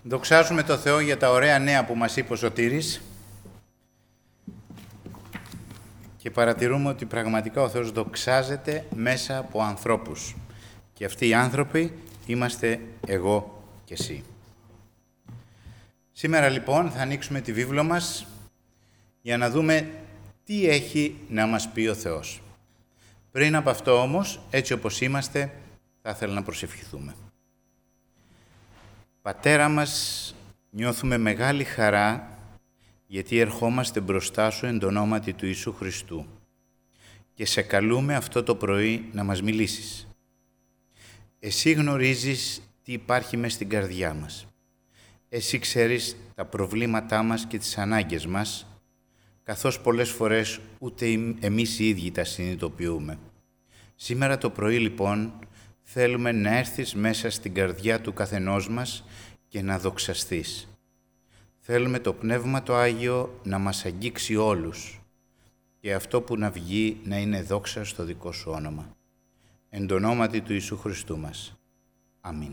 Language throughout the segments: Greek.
Δοξάζουμε το Θεό για τα ωραία νέα που μας είπε ο Σωτήρης και παρατηρούμε ότι πραγματικά ο Θεός δοξάζεται μέσα από ανθρώπους. Και αυτοί οι άνθρωποι είμαστε εγώ και εσύ. Σήμερα λοιπόν θα ανοίξουμε τη βίβλο μας για να δούμε τι έχει να μας πει ο Θεός. Πριν από αυτό όμως, έτσι όπως είμαστε, θα ήθελα να προσευχηθούμε. Πατέρα μας, νιώθουμε μεγάλη χαρά γιατί ερχόμαστε μπροστά Σου εν το ονόματι του Ιησού Χριστού και σε καλούμε αυτό το πρωί να μας μιλήσεις. Εσύ γνωρίζεις τι υπάρχει μες στην καρδιά μας. Εσύ ξέρεις τα προβλήματά μας και τις ανάγκες μας, καθώς πολλές φορές ούτε εμείς οι ίδιοι τα συνειδητοποιούμε. Σήμερα το πρωί λοιπόν θέλουμε να έρθεις μέσα στην καρδιά του καθενός μας και να δοξαστείς. Θέλουμε το Πνεύμα το Άγιο να μας αγγίξει όλους και αυτό που να βγει να είναι δόξα στο δικό Σου όνομα. Εν το ονόματι του Ιησού Χριστού μας. Αμήν.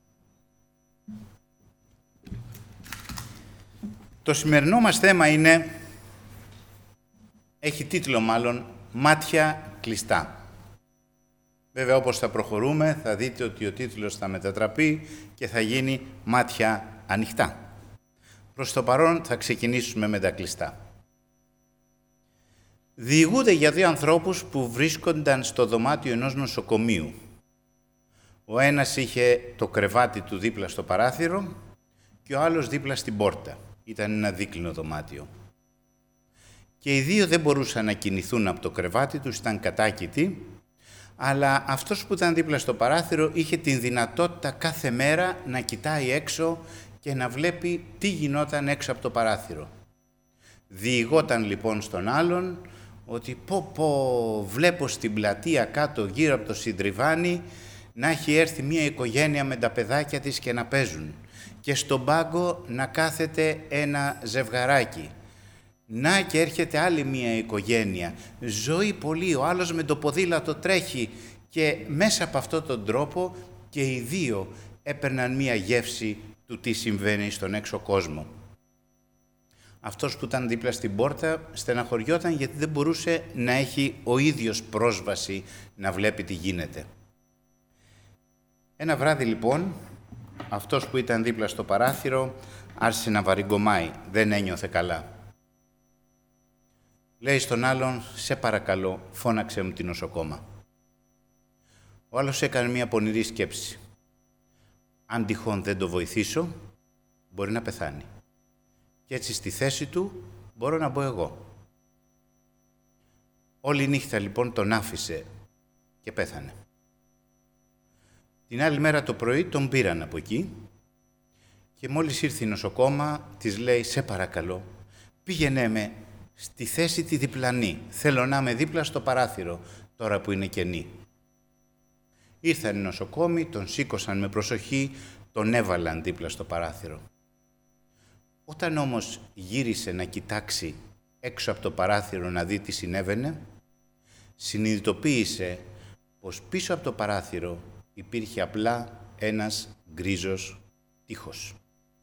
Το σημερινό μας θέμα έχει τίτλο μάλλον «Μάτια κλειστά». Βέβαια, όπως θα προχωρούμε, θα δείτε ότι ο τίτλος θα μετατραπεί και θα γίνει «Μάτια ανοιχτά». Προς το παρόν θα ξεκινήσουμε με τα κλειστά. Διηγούνται για δύο ανθρώπους που βρίσκονταν στο δωμάτιο ενός νοσοκομείου. Ο ένας είχε το κρεβάτι του δίπλα στο παράθυρο και ο άλλος δίπλα στην πόρτα. Ήταν ένα δίκλινο δωμάτιο. Και οι δύο δεν μπορούσαν να κινηθούν από το κρεβάτι τους, ήταν κατάκητοι, αλλά αυτός που ήταν δίπλα στο παράθυρο είχε την δυνατότητα κάθε μέρα να κοιτάει έξω και να βλέπει τι γινόταν έξω από το παράθυρο. Διηγόταν λοιπόν στον άλλον ότι βλέπω στην πλατεία κάτω γύρω από το συντριβάνι να έχει έρθει μια οικογένεια με τα παιδάκια της και να παίζουν και στον πάγκο να κάθεται ένα ζευγαράκι. Να και έρχεται άλλη μια οικογένεια, ζωή πολύ, ο άλλος με το ποδήλατο τρέχει και μέσα από αυτόν τον τρόπο και οι δύο έπαιρναν μια γεύση του τι συμβαίνει στον έξω κόσμο. Αυτός που ήταν δίπλα στην πόρτα στεναχωριόταν γιατί δεν μπορούσε να έχει ο ίδιος πρόσβαση να βλέπει τι γίνεται. Ένα βράδυ λοιπόν, αυτός που ήταν δίπλα στο παράθυρο άρχισε να βαριγκομάει, δεν ένιωθε καλά. Λέει στον άλλον, «Σε παρακαλώ, φώναξε μου την νοσοκόμα». Ο άλλος έκανε μια πονηρή σκέψη. Αν τυχόν δεν το βοηθήσω, μπορεί να πεθάνει. Και έτσι στη θέση του μπορώ να μπω εγώ. Όλη νύχτα λοιπόν τον άφησε και πέθανε. Την άλλη μέρα το πρωί τον πήραν από εκεί και μόλις ήρθε η νοσοκόμα της λέει, «Σε παρακαλώ, πήγαινε με στη θέση τη διπλανή. Θέλω να είμαι δίπλα στο παράθυρο, τώρα που είναι κενή». Ήρθαν οι νοσοκόμοι, τον σήκωσαν με προσοχή, τον έβαλαν δίπλα στο παράθυρο. Όταν όμως γύρισε να κοιτάξει έξω από το παράθυρο να δει τι συνέβαινε, συνειδητοποίησε πως πίσω από το παράθυρο υπήρχε απλά ένας γκρίζος τείχος.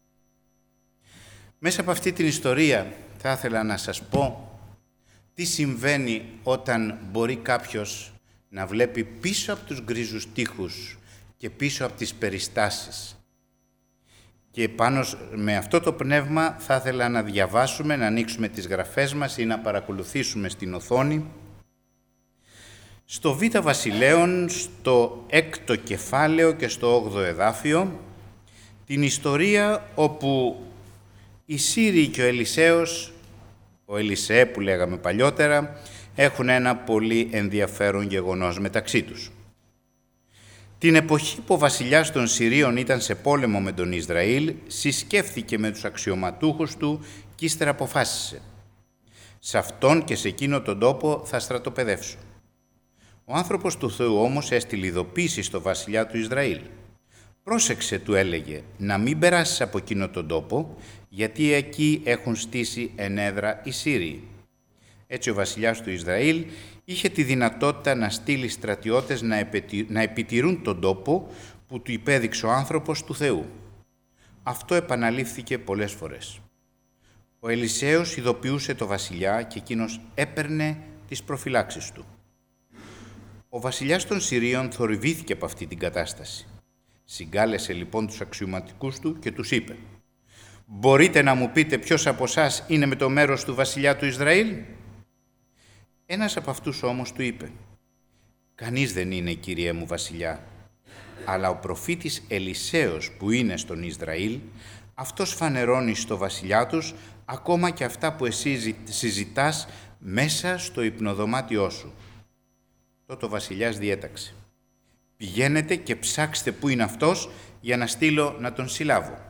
Μέσα από αυτή την ιστορία θα ήθελα να σας πω τι συμβαίνει όταν μπορεί κάποιος να βλέπει πίσω από τους γκρίζους τείχους και πίσω από τις περιστάσεις. Και πάνω με αυτό το πνεύμα θα ήθελα να διαβάσουμε, να ανοίξουμε τις γραφές μας ή να παρακολουθήσουμε στην οθόνη στο Β' Βασιλέων, στο 6ο κεφάλαιο και στο 8ο εδάφιο, την ιστορία όπου οι Σύριοι και ο Ελισέος, ο Ελισέ που λέγαμε παλιότερα, έχουν ένα πολύ ενδιαφέρον γεγονός μεταξύ τους. Την εποχή που ο βασιλιάς των Συρίων ήταν σε πόλεμο με τον Ισραήλ, συσκέφθηκε με τους αξιωματούχους του και ύστερα αποφάσισε. Σε αυτόν και σε εκείνο τον τόπο θα στρατοπεδεύσω. Ο άνθρωπος του Θεού όμως έστειλε ειδοποίηση στο βασιλιά του Ισραήλ. «Πρόσεξε», του έλεγε, «να μην περάσεις από εκείνο τον τόπο, γιατί εκεί έχουν στήσει ενέδρα οι Σύριοι». Έτσι ο βασιλιάς του Ισραήλ είχε τη δυνατότητα να στείλει στρατιώτες να επιτηρούν τον τόπο που του υπέδειξε ο άνθρωπος του Θεού. Αυτό επαναλήφθηκε πολλές φορές. Ο Ελισέος ειδοποιούσε το βασιλιά και εκείνος έπαιρνε τις προφυλάξεις του. Ο βασιλιάς των Συρίων θορυβήθηκε από αυτή την κατάσταση. Συγκάλεσε λοιπόν τους αξιωματικούς του και τους είπε: «Μπορείτε να μου πείτε ποιος από εσάς είναι με το μέρος του βασιλιά του Ισραήλ?» Ένας από αυτούς όμως του είπε: «Κανείς δεν είναι, κύριέ μου βασιλιά, αλλά ο προφήτης Ελισέος που είναι στον Ισραήλ, αυτός φανερώνει στο βασιλιά τους ακόμα και αυτά που εσύ συζητάς μέσα στο υπνοδωμάτιό σου». Τότε ο βασιλιάς διέταξε: «Πηγαίνετε και ψάξτε πού είναι αυτός για να στείλω να τον συλλάβω».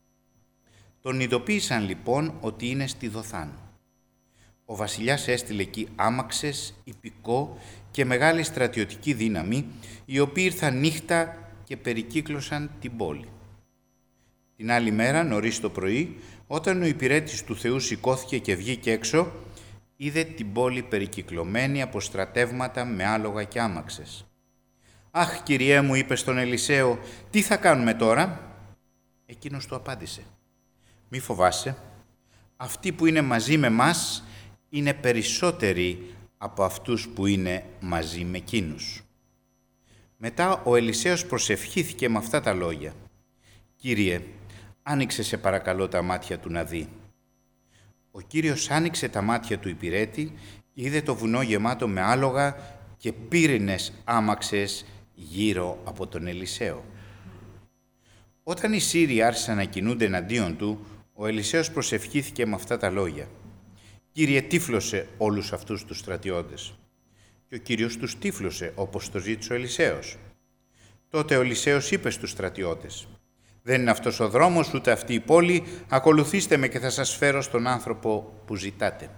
Τον ειδοποίησαν λοιπόν ότι είναι στη Δοθάν. Ο βασιλιάς έστειλε εκεί άμαξες, ιππικό και μεγάλη στρατιωτική δύναμη, οι οποίοι ήρθαν νύχτα και περικύκλωσαν την πόλη. Την άλλη μέρα, νωρίς το πρωί, όταν ο υπηρέτης του Θεού σηκώθηκε και βγήκε έξω, είδε την πόλη περικυκλωμένη από στρατεύματα με άλογα και άμαξες. «Αχ, κυριέ μου», είπε στον Ελισέο, «τι θα κάνουμε τώρα?» Εκείνος του απάντησε: «Μη φοβάσαι, αυτοί που είναι μαζί με μας είναι περισσότεροι από αυτούς που είναι μαζί με εκείνους». Μετά ο Ελισέος προσευχήθηκε με αυτά τα λόγια: «Κύριε, άνοιξε σε παρακαλώ τα μάτια του να δει». Ο Κύριος άνοιξε τα μάτια του υπηρέτη και είδε το βουνό γεμάτο με άλογα και πύρινες άμαξες γύρω από τον Ελισέο. Όταν οι Σύριοι άρχισαν να κινούνται εναντίον του, ο Ελισέος προσευχήθηκε με αυτά τα λόγια: «Κύριε, τύφλωσε όλους αυτούς τους στρατιώτες». Και ο Κύριος τους τύφλωσε όπως το ζήτησε ο Ελισέος. Τότε ο Ελισέος είπε στους στρατιώτες: «Δεν είναι αυτός ο δρόμος, ούτε αυτή η πόλη, ακολουθήστε με και θα σας φέρω στον άνθρωπο που ζητάτε».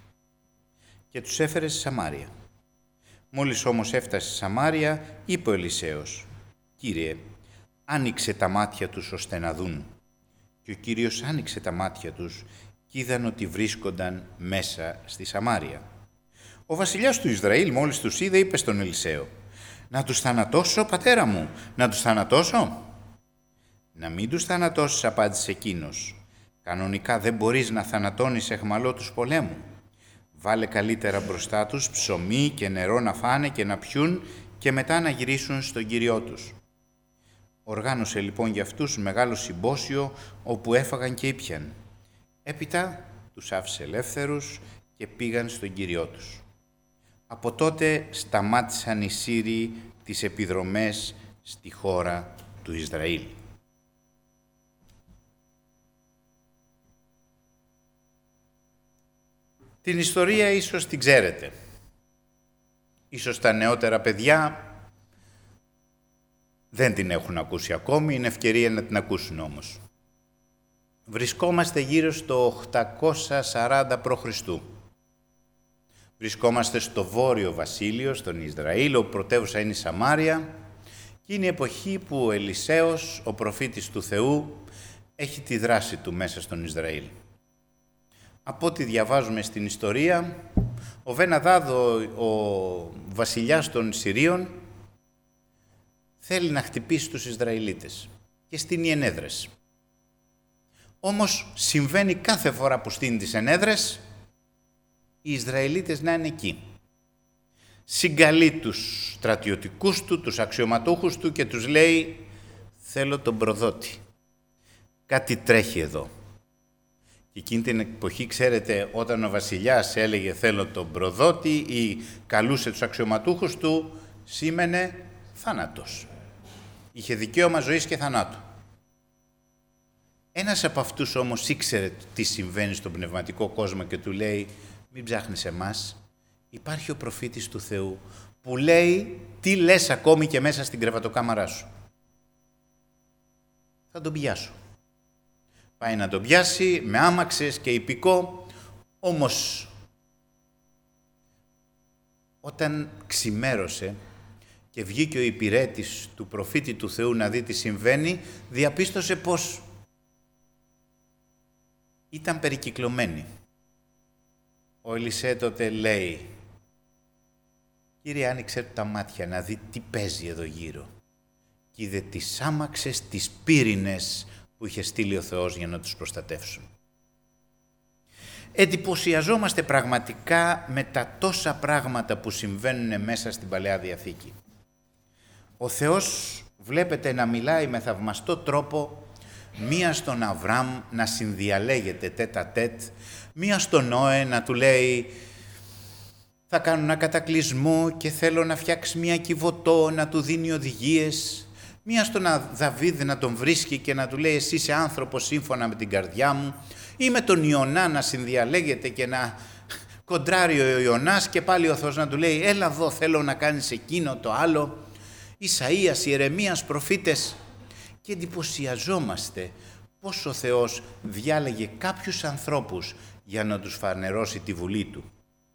Και τους έφερε στη Σαμάρια. Μόλις όμως έφτασε στη Σαμάρια, είπε ο Ελισέος: «Κύριε, άνοιξε τα μάτια τους ώστε να δουν». Και ο Κύριος άνοιξε τα μάτια τους και είδαν ότι βρίσκονταν μέσα στη Σαμάρια. Ο βασιλιάς του Ισραήλ μόλις τους είδε, είπε στον Ελισέο: «Να τους θανατώσω, πατέρα μου, να τους θανατώσω?» «Να μην τους θανατώσεις», απάντησε εκείνος. «Κανονικά δεν μπορείς να θανατώνεις αιχμαλώτους πολέμου. Βάλε καλύτερα μπροστά τους ψωμί και νερό να φάνε και να πιούν και μετά να γυρίσουν στον Κύριό τους». Οργάνωσε λοιπόν για αυτούς μεγάλο συμπόσιο όπου έφαγαν και ήπιαν. Έπειτα τους άφησε ελεύθερους και πήγαν στον Κύριό τους. Από τότε σταμάτησαν οι Σύριοι τις επιδρομές στη χώρα του Ισραήλ. Την ιστορία ίσως την ξέρετε. Ίσως τα νεότερα παιδιά δεν την έχουν ακούσει ακόμη, είναι ευκαιρία να την ακούσουν όμως. Βρισκόμαστε γύρω στο 840 π.Χ. Βρισκόμαστε στο Βόρειο Βασίλειο, στον Ισραήλ, όπου πρωτεύουσα είναι η Σαμάρια, και είναι η εποχή που ο Ελισέος, ο προφήτης του Θεού, έχει τη δράση του μέσα στον Ισραήλ. Από ό,τι διαβάζουμε στην ιστορία, ο Βεν-Αδάδ, ο βασιλιάς των Συρίων, θέλει να χτυπήσει τους Ισραηλίτες και στείνει ενέδρες. Όμως συμβαίνει κάθε φορά που στείνει τις ενέδρες, οι Ισραηλίτες να είναι εκεί. Συγκαλεί τους στρατιωτικούς του, τους αξιωματούχους του και τους λέει: «Θέλω τον προδότη. Κάτι τρέχει εδώ». Και εκείνη την εποχή, ξέρετε, όταν ο βασιλιάς έλεγε «θέλω τον προδότη» ή καλούσε τους αξιωματούχους του, σήμαινε θάνατος. Είχε δικαίωμα ζωής και θανάτου. Ένας από αυτούς όμως ήξερε τι συμβαίνει στον πνευματικό κόσμο και του λέει: «Μην ψάχνεις εμάς, υπάρχει ο προφήτης του Θεού που λέει τι λες ακόμη και μέσα στην κρεβατοκάμαρά σου. Θα τον πιάσω». Πάει να τον πιάσει με άμαξες και ιππικό, όμως όταν ξημέρωσε και βγήκε ο υπηρέτης του προφήτη του Θεού να δει τι συμβαίνει, διαπίστωσε πως ήταν περικυκλωμένη. Ο Ελισέ τότε λέει: «Κύριε, άνοιξε τα μάτια να δει τι παίζει εδώ γύρω». Και είδε τις άμαξες, τις πύρινες που είχε στείλει ο Θεός για να τους προστατεύσουν. Εντυπωσιαζόμαστε πραγματικά με τα τόσα πράγματα που συμβαίνουν μέσα στην Παλαιά Διαθήκη. Ο Θεός βλέπετε να μιλάει με θαυμαστό τρόπο, μία στον Αβραάμ να συνδιαλέγεται τέτα τέτ, μία στον Νόε να του λέει θα κάνω ένα κατακλυσμό και θέλω να φτιάξει μία κυβωτό, να του δίνει οδηγίες, μία στον Δαβίδ να τον βρίσκει και να του λέει εσύ είσαι άνθρωπος σύμφωνα με την καρδιά μου, ή με τον Ιωνά να συνδιαλέγεται και να κοντράρει ο Ιωνάς και πάλι ο Θεός να του λέει έλα εδώ θέλω να κάνεις εκείνο το άλλο. Ισαΐας, Ιερεμίας, προφήτες, και εντυπωσιαζόμαστε πώς ο Θεός διάλεγε κάποιους ανθρώπους για να τους φανερώσει τη βουλή Του.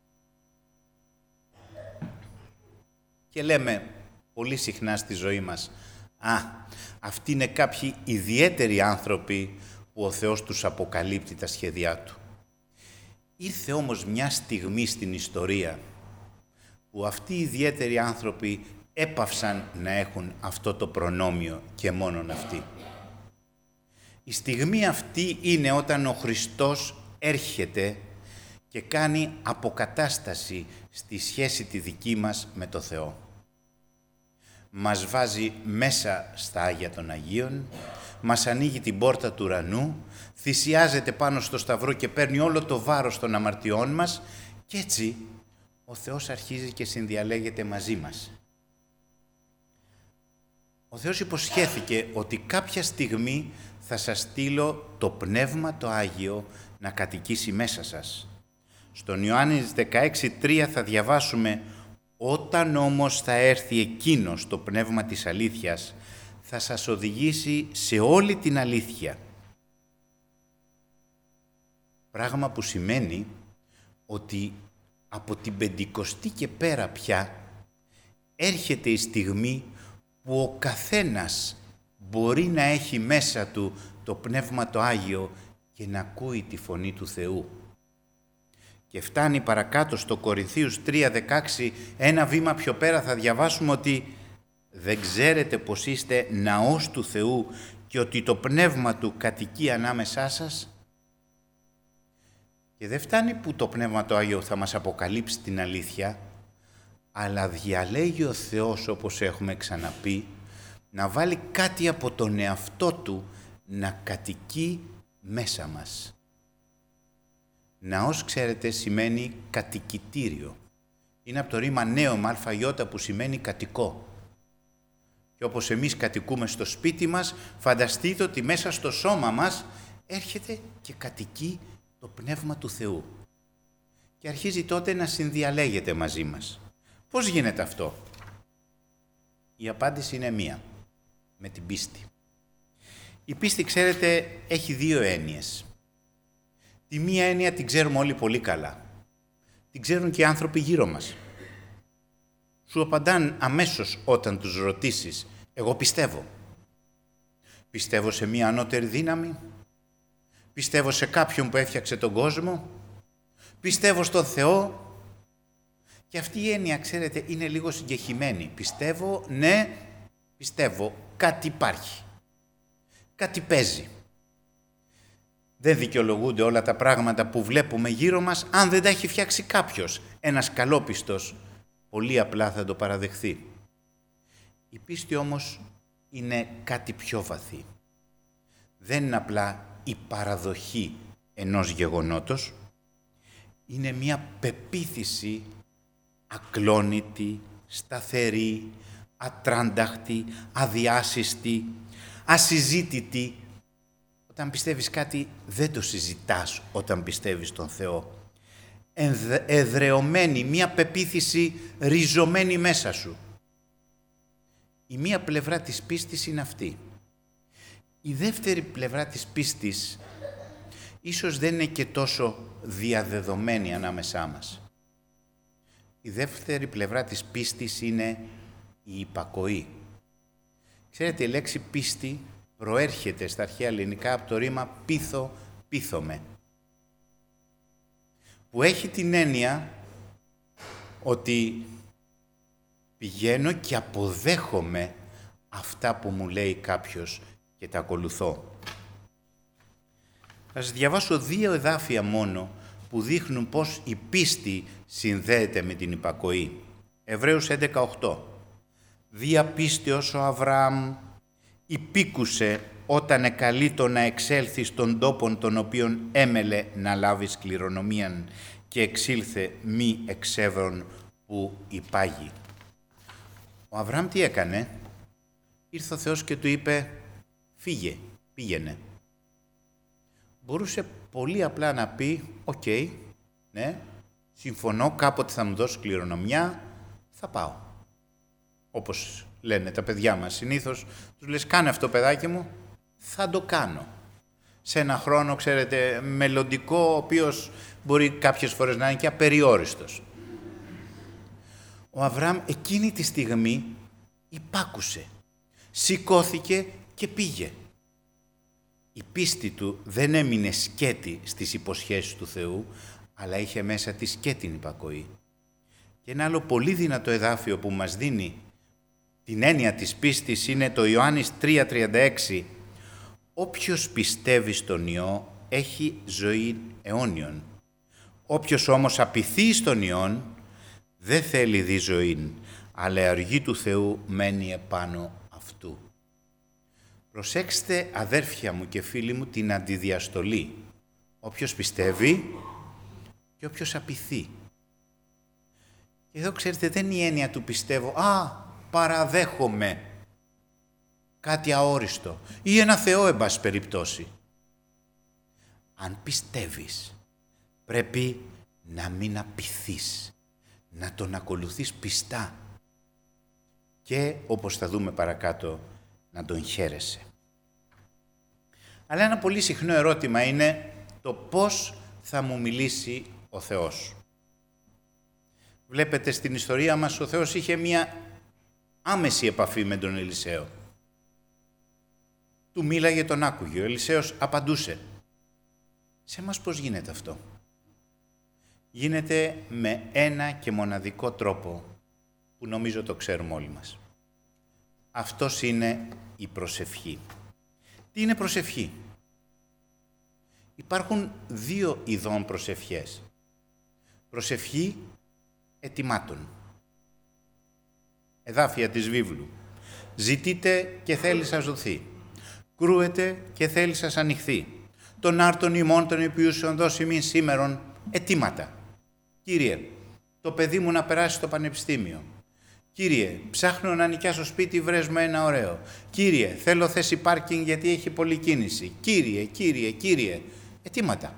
Και λέμε πολύ συχνά στη ζωή μας, αυτοί είναι κάποιοι ιδιαίτεροι άνθρωποι που ο Θεός τους αποκαλύπτει τα σχέδιά Του. Ήρθε όμως μια στιγμή στην ιστορία που αυτοί οι ιδιαίτεροι άνθρωποι έπαυσαν να έχουν αυτό το προνόμιο και μόνον αυτοί. Η στιγμή αυτή είναι όταν ο Χριστός έρχεται και κάνει αποκατάσταση στη σχέση τη δική μας με το Θεό. Μας βάζει μέσα στα Άγια των Αγίων, μας ανοίγει την πόρτα του ουρανού, θυσιάζεται πάνω στο Σταυρό και παίρνει όλο το βάρος των αμαρτιών μας και έτσι ο Θεός αρχίζει και συνδιαλέγεται μαζί μας. Ο Θεός υποσχέθηκε ότι κάποια στιγμή θα σας στείλω το Πνεύμα το Άγιο να κατοικήσει μέσα σας. Στον Ιωάννης 16:3 θα διαβάσουμε «Όταν όμως θα έρθει εκείνος το Πνεύμα της αλήθειας, θα σας οδηγήσει σε όλη την αλήθεια». Πράγμα που σημαίνει ότι από την Πεντηκοστή και πέρα πια έρχεται η στιγμή που ο καθένας μπορεί να έχει μέσα του το Πνεύμα το Άγιο και να ακούει τη φωνή του Θεού. Και φτάνει παρακάτω στο Κορινθίους 3:16, ένα βήμα πιο πέρα θα διαβάσουμε ότι «Δεν ξέρετε πως είστε ναός του Θεού και ότι το Πνεύμα Του κατοικεί ανάμεσά σας». Και δεν φτάνει που το Πνεύμα το Άγιο θα μας αποκαλύψει την αλήθεια, αλλά διαλέγει ο Θεός, όπως έχουμε ξαναπεί, να βάλει κάτι από τον εαυτό Του να κατοικεί μέσα μας. Ναός, ξέρετε, σημαίνει κατοικητήριο. Είναι από το ρήμα νέωμα αλφαγιώτα που σημαίνει κατοικό. Και όπως εμείς κατοικούμε στο σπίτι μας, φανταστείτε ότι μέσα στο σώμα μας έρχεται και κατοικεί το Πνεύμα του Θεού. Και αρχίζει τότε να συνδιαλέγεται μαζί μας. Πώς γίνεται αυτό? Η απάντηση είναι μία, με την πίστη. Η πίστη, ξέρετε, έχει δύο έννοιες. Τη μία έννοια την ξέρουμε όλοι πολύ καλά. Την ξέρουν και οι άνθρωποι γύρω μας. Σου απαντάν αμέσως όταν τους ρωτήσεις, εγώ πιστεύω. Πιστεύω σε μία ανώτερη δύναμη. Πιστεύω σε κάποιον που έφτιαξε τον κόσμο. Πιστεύω στον Θεό. Και αυτή η έννοια, ξέρετε, είναι λίγο συγκεχημένη. Πιστεύω, ναι, πιστεύω, κάτι υπάρχει. Κάτι παίζει. Δεν δικαιολογούνται όλα τα πράγματα που βλέπουμε γύρω μας, αν δεν τα έχει φτιάξει κάποιος. Ένας καλόπιστος, πολύ απλά θα το παραδεχθεί. Η πίστη όμως είναι κάτι πιο βαθύ. Δεν είναι απλά η παραδοχή ενός γεγονότος, είναι μια πεποίθηση ακλόνητη, σταθερή, ατράνταχτη, αδιάσυστη, ασυζήτητη. Όταν πιστεύεις κάτι, δεν το συζητάς όταν πιστεύεις τον Θεό. Εδρεωμένη, μία πεποίθηση ριζωμένη μέσα σου. Η μία πλευρά της πίστης είναι αυτή. Η δεύτερη πλευρά της πίστης ίσως δεν είναι και τόσο διαδεδομένη ανάμεσά μας. Η δεύτερη πλευρά της πίστης είναι η υπακοή. Ξέρετε, η λέξη πίστη προέρχεται στα αρχαία ελληνικά από το ρήμα πείθω, πείθομαι, που έχει την έννοια ότι πηγαίνω και αποδέχομαι αυτά που μου λέει κάποιος και τα ακολουθώ. Θα σας διαβάσω 2 εδάφια μόνο που δείχνουν πώς η πίστη συνδέεται με την υπακοή. Εβραίους 11:8. Δια πίστεως ο Αβραάμ υπήκουσε όταν εκαλείτο να εξέλθει στον τόπον τον οποίον έμελε να λάβει κληρονομίαν και εξήλθε μη εξεύρων που υπάγει. Ο Αβραάμ τι έκανε? Ήρθε ο Θεός και του είπε φύγε, πήγαινε. Μπορούσε πολύ απλά να πει «ΟΚ, ναι, συμφωνώ, κάποτε θα μου δώσει κληρονομιά, θα πάω». Όπως λένε τα παιδιά μας συνήθως, τους λες «Κάνε αυτό παιδάκι μου», θα το κάνω. Σε ένα χρόνο, ξέρετε, μελλοντικό, ο οποίος μπορεί κάποιες φορές να είναι και απεριόριστος. Ο Αβραάμ εκείνη τη στιγμή υπάκουσε, σηκώθηκε και πήγε. Η πίστη του δεν έμεινε σκέτη στις υποσχέσεις του Θεού, αλλά είχε μέσα τη και την υπακοή. Και ένα άλλο πολύ δυνατό εδάφιο που μας δίνει την έννοια της πίστης είναι το Ιωάννης 3:36. Όποιος πιστεύει στον Υιό έχει ζωή αιώνιον. Όποιος όμως απειθεί στον Υιόν δεν θέλει δι ζωήν, αλλά η αργή του Θεού μένει επάνω αυτού. Προσέξτε, αδέρφια μου και φίλοι μου, την αντιδιαστολή. Όποιος πιστεύει και όποιος απειθεί. Και εδώ, ξέρετε, δεν είναι η έννοια του πιστεύω, παραδέχομαι κάτι αόριστο ή ένα Θεό, εν πάση περιπτώσει. Αν πιστεύεις, πρέπει να μην απειθείς, να τον ακολουθείς πιστά και, όπως θα δούμε παρακάτω, να τον χαίρεσαι. Αλλά ένα πολύ συχνό ερώτημα είναι το πώς θα μου μιλήσει ο Θεός. Βλέπετε στην ιστορία μας ο Θεός είχε μία άμεση επαφή με τον Ελισαίο. Του μίλαγε, τον άκουγε, ο Ελισαίος απαντούσε. Σε μας πώς γίνεται αυτό? Γίνεται με ένα και μοναδικό τρόπο που νομίζω το ξέρουμε όλοι μας. Αυτός είναι η προσευχή. Τι είναι προσευχή? Υπάρχουν 2 ειδών προσευχές. Προσευχή αιτημάτων. Εδάφια της βίβλου. Ζητείτε και θέλει σας δοθεί. Κρούετε και θέλει σας ανοιχθεί. Τον άρτον ημών των υπιούσεων δώσει μην σήμερον αιτήματα. Κύριε, το παιδί μου να περάσει στο πανεπιστήμιο. Κύριε, ψάχνω να νοικιάσω σπίτι, βρες μου ένα ωραίο. Κύριε, θέλω θέση πάρκινγκ γιατί έχει πολλή κίνηση. Κύριε. Αιτήματα.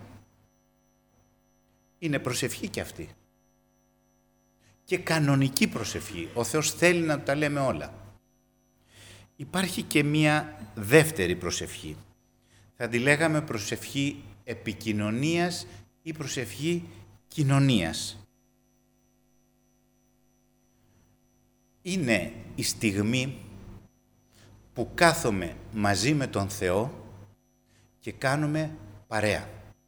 Είναι προσευχή και αυτή. Και κανονική προσευχή. Ο Θεός θέλει να τα λέμε όλα. Υπάρχει και μία δεύτερη προσευχή. Θα τη λέγαμε προσευχή επικοινωνίας ή προσευχή κοινωνίας. Είναι η στιγμή που κάθομαι μαζί με τον Θεό και κάνουμε παρέα.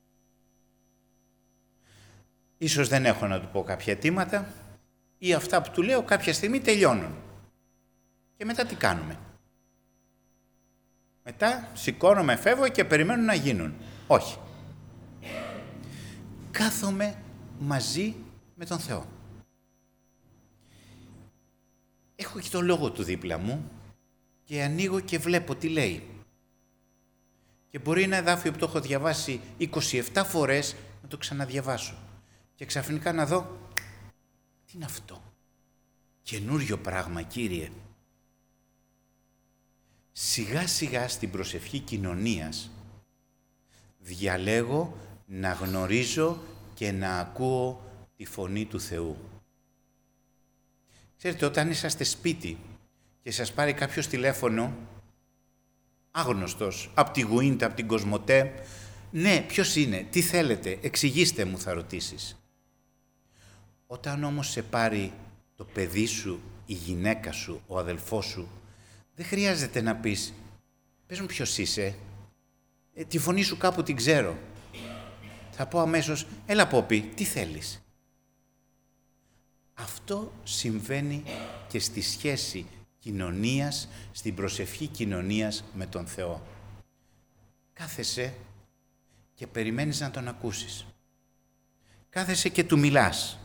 Ίσως δεν έχω να του πω κάποια αιτήματα ή αυτά που του λέω κάποια στιγμή τελειώνουν. Και μετά τι κάνουμε? Μετά σηκώνομαι, φεύγω και περιμένω να γίνουν. Όχι. Κάθομαι μαζί με τον Θεό. Έχω και το λόγο του δίπλα μου και ανοίγω και βλέπω τι λέει. Και μπορεί ένα εδάφιο που το έχω διαβάσει 27 φορές να το ξαναδιαβάσω. Και ξαφνικά να δω, τι είναι αυτό? Καινούριο πράγμα, Κύριε. Σιγά σιγά στην προσευχή κοινωνίας διαλέγω να γνωρίζω και να ακούω τη φωνή του Θεού. Ξέρετε, όταν είσαστε σπίτι και σας πάρει κάποιος τηλέφωνο, άγνωστος, από τη Γουίντα, από την Κοσμοτέ, ναι, ποιος είναι, τι θέλετε, εξηγήστε μου, θα ρωτήσεις. Όταν όμως σε πάρει το παιδί σου, η γυναίκα σου, ο αδελφός σου, δεν χρειάζεται να πεις, πες μου ποιος είσαι, τη φωνή σου κάπου την ξέρω. Θα πω αμέσως, έλα Πόπη, τι θέλεις? Αυτό συμβαίνει και στη σχέση κοινωνίας, στην προσευχή κοινωνίας με τον Θεό. Κάθεσαι και περιμένεις να τον ακούσεις. Κάθεσαι και του μιλάς.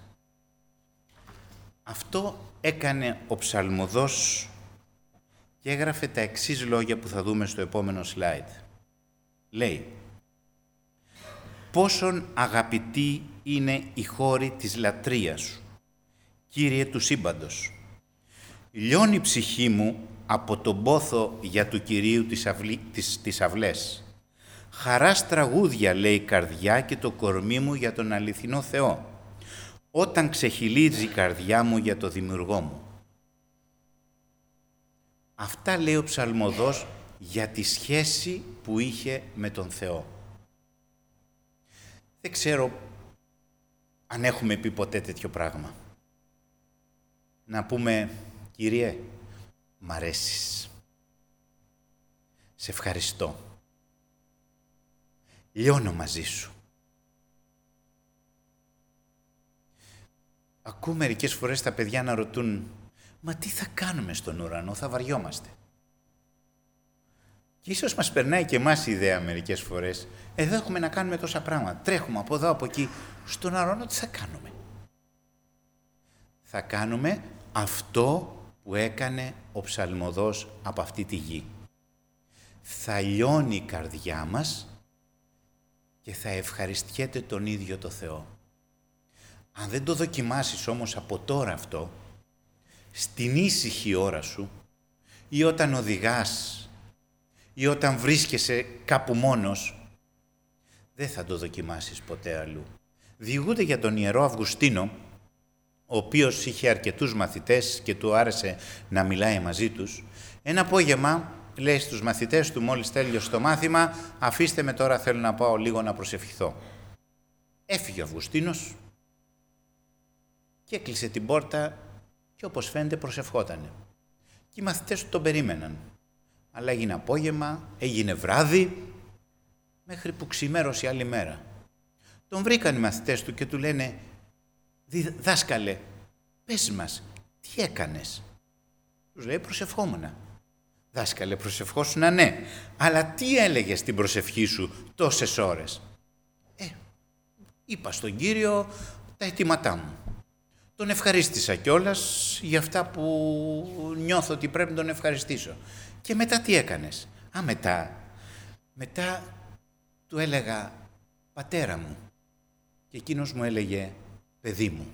Αυτό έκανε ο ψαλμοδός και έγραφε τα εξής λόγια που θα δούμε στο επόμενο slide. Λέει: «Πόσον αγαπητή είναι η χώρη της λατρείας σου, Κύριε του σύμπαντος. Λιώνει η ψυχή μου από τον πόθο για του Κυρίου τις αυλές. Χαράς τραγούδια, λέει η καρδιά και το κορμί μου για τον αληθινό Θεό, όταν ξεχυλίζει η καρδιά μου για το δημιουργό μου». Αυτά λέει ο ψαλμοδός για τη σχέση που είχε με τον Θεό. Δεν ξέρω αν έχουμε πει ποτέ τέτοιο πράγμα. Να πούμε: Κύριε, μ' αρέσεις. Σε ευχαριστώ. Λιώνω μαζί σου. Ακούω μερικές φορές τα παιδιά να ρωτούν: μα τι θα κάνουμε στον ουρανό, θα βαριόμαστε. Και ίσως μας περνάει και εμάς η ιδέα μερικές φορές: εδώ έχουμε να κάνουμε τόσα πράγματα, τρέχουμε από εδώ, από εκεί. Στον ουρανό τι θα κάνουμε? Θα κάνουμε αυτό που έκανε ο ψαλμοδός από αυτή τη γη. Θα λιώνει η καρδιά μας και θα ευχαριστιέται τον ίδιο το Θεό. Αν δεν το δοκιμάσεις όμως από τώρα αυτό, στην ήσυχη ώρα σου ή όταν οδηγάς ή όταν βρίσκεσαι κάπου μόνος, δεν θα το δοκιμάσεις ποτέ αλλού. Διηγούνται για τον Ιερό Αυγουστίνο, ο οποίος είχε αρκετούς μαθητές και του άρεσε να μιλάει μαζί τους. Ένα απόγευμα λέει στους μαθητές του, μόλις τέλειωσε το μάθημα: αφήστε με τώρα, θέλω να πάω λίγο να προσευχηθώ. Έφυγε ο Αυγουστίνος και έκλεισε την πόρτα και όπως φαίνεται προσευχότανε. Και οι μαθητές του τον περίμεναν. Αλλά έγινε απόγευμα, έγινε βράδυ, μέχρι που ξημέρωσε η άλλη μέρα. Τον βρήκαν οι μαθητές του και του λένε: δάσκαλε, πες μας, τι έκανες? Τους λέει: προσευχόμουνα. Δάσκαλε, προσευχόσουνα? Ναι. Αλλά τι έλεγες στην προσευχή σου τόσες ώρες? Είπα στον Κύριο τα αιτήματά μου. Τον ευχαρίστησα κιόλας για αυτά που νιώθω ότι πρέπει να τον ευχαριστήσω. Και μετά τι έκανες? Μετά του έλεγα: πατέρα μου. Και εκείνος μου έλεγε: παιδί μου.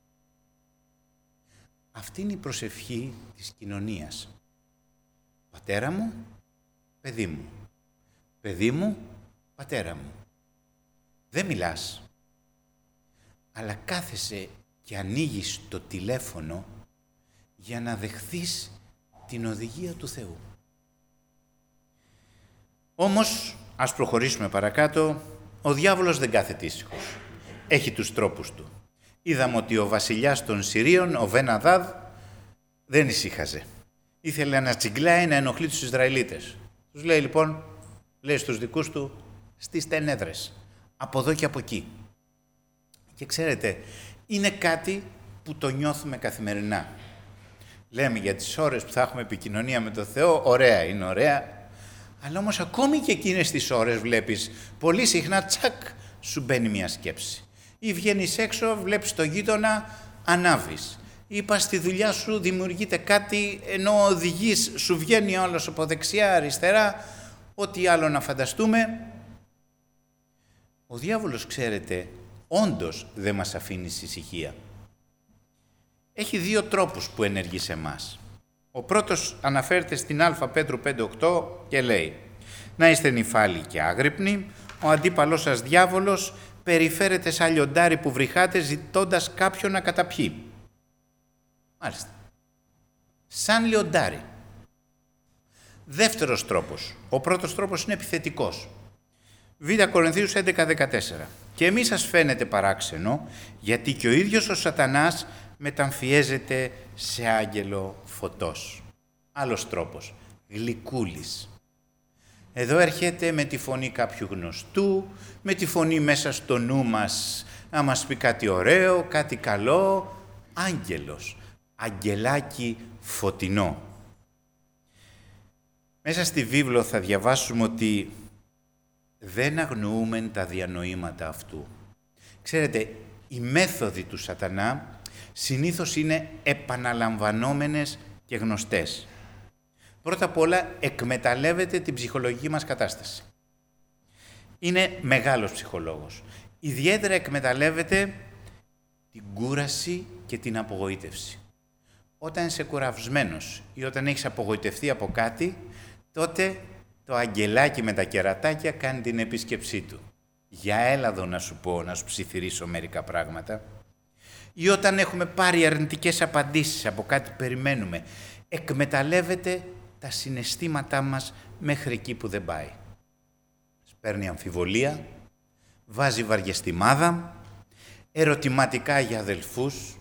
Αυτή είναι η προσευχή της κοινωνίας. Πατέρα μου, παιδί μου. Παιδί μου, πατέρα μου. Δεν μιλάς, αλλά κάθεσαι και ανοίγεις το τηλέφωνο για να δεχθείς την οδηγία του Θεού. Όμως, ας προχωρήσουμε παρακάτω, ο διάβολος δεν κάθεται ήσυχος. Έχει τους τρόπους του. Είδαμε ότι ο βασιλιάς των Συρίων, ο Βεν-Αδάδ, δεν ησύχαζε. Ήθελε να τσιγκλάει, να ενοχλεί τους Ισραηλίτες. Τους λέει λοιπόν, λέει στους δικούς του: στήστε ενέδρες, από εδώ και από εκεί. Και ξέρετε, είναι κάτι που το νιώθουμε καθημερινά. Λέμε για τις ώρες που θα έχουμε επικοινωνία με τον Θεό, ωραία, είναι ωραία. Αλλά όμως ακόμη και εκείνες τις ώρες βλέπεις, πολύ συχνά τσακ, σου μπαίνει μια σκέψη. Ή βγαίνεις έξω, βλέπεις τον γείτονα, ανάβεις. Ή πας στη δουλειά σου, δημιουργείται κάτι, ενώ οδηγείς, σου βγαίνει όλος από δεξιά, αριστερά, ό,τι άλλο να φανταστούμε. Ο διάβολος, ξέρετε, όντως δεν μας αφήνει στη ησυχία. Έχει δύο τρόπους που ενεργεί σε εμάς. Ο πρώτος αναφέρεται στην Α Πέτρου 5:8 και λέει: να είστε νηφάλοι και άγρυπνοι, ο αντίπαλός σας διάβολος περιφέρεται σαν λιοντάρι που βρυχάτε ζητώντας κάποιον να καταπιεί. Μάλιστα. Σαν λιοντάρι. Δεύτερος τρόπος. Ο πρώτος τρόπος είναι επιθετικός. Β' Κορινθίους 11:14. Και εμείς σας φαίνεται παράξενο, γιατί και ο ίδιος ο σατανάς μεταμφιέζεται σε άγγελο φωτός. Άλλος τρόπος. Γλυκούλης. Εδώ έρχεται με τη φωνή κάποιου γνωστού, με τη φωνή μέσα στο νου μας να μας πει κάτι ωραίο, κάτι καλό. Άγγελος. Αγγελάκι φωτεινό. Μέσα στη βίβλο θα διαβάσουμε ότι δεν αγνοούμεν τα διανοήματα αυτού. Ξέρετε, οι μέθοδοι του σατανά συνήθως είναι επαναλαμβανόμενες και γνωστές. Πρώτα απ' όλα εκμεταλλεύεται την ψυχολογική μας κατάσταση. Είναι μεγάλος ψυχολόγος. Ιδιαίτερα εκμεταλλεύεται την κούραση και την απογοήτευση. Όταν είσαι κουρασμένος ή όταν έχεις απογοητευτεί από κάτι, τότε το αγγελάκι με τα κερατάκια κάνει την επίσκεψή του. Για έλα εδώ να σου πω, να σου ψιθυρίσω μερικά πράγματα. Ή όταν έχουμε πάρει αρνητικές απαντήσεις από κάτι που περιμένουμε, εκμεταλλεύεται τα συναισθήματά μας μέχρι εκεί που δεν πάει. Παίρνει αμφιβολία, βάζει βαριεστημάδα, ερωτηματικά για αδελφούς.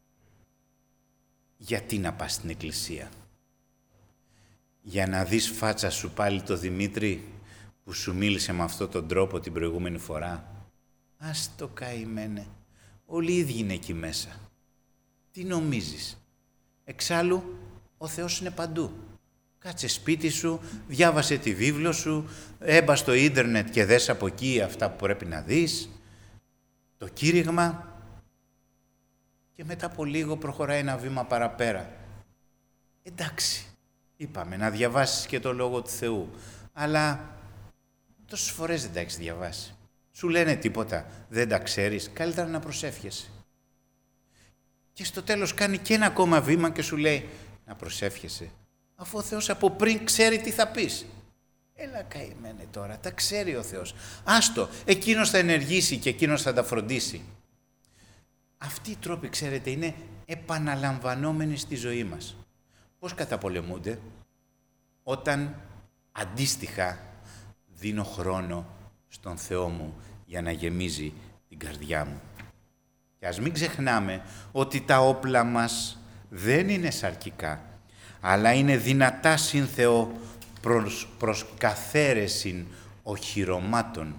Γιατί να πας στην εκκλησία? Για να δεις φάτσα σου πάλι το Δημήτρη που σου μίλησε με αυτόν τον τρόπο την προηγούμενη φορά? Ας το καημένε, όλοι οι ίδιοι είναι εκεί μέσα. Τι νομίζεις? Εξάλλου, ο Θεός είναι παντού. Κάτσε σπίτι σου, διάβασε τη βίβλο σου, έμπα στο ίντερνετ και δες από εκεί αυτά που πρέπει να δεις, το κήρυγμα, και μετά από λίγο προχωράει ένα βήμα παραπέρα. Εντάξει, είπαμε να διαβάσεις και το Λόγο του Θεού, αλλά τόσες φορές δεν τα έχεις διαβάσει. Σου λένε τίποτα, δεν τα ξέρεις, καλύτερα να προσεύχεσαι. Και στο τέλος κάνει και ένα ακόμα βήμα και σου λέει να προσεύχεσαι, αφού ο Θεός από πριν ξέρει τι θα πεις. Έλα καημένε τώρα, τα ξέρει ο Θεός. Άστο, εκείνος θα ενεργήσει και εκείνος θα τα φροντίσει. Αυτοί οι τρόποι, ξέρετε, είναι επαναλαμβανόμενοι στη ζωή μας. Πώς καταπολεμούνται? Όταν αντίστοιχα δίνω χρόνο στον Θεό μου για να γεμίζει την καρδιά μου. Και ας μην ξεχνάμε ότι τα όπλα μας δεν είναι σαρκικά, αλλά είναι δυνατά συν Θεό προς καθαίρεσιν οχυρωμάτων.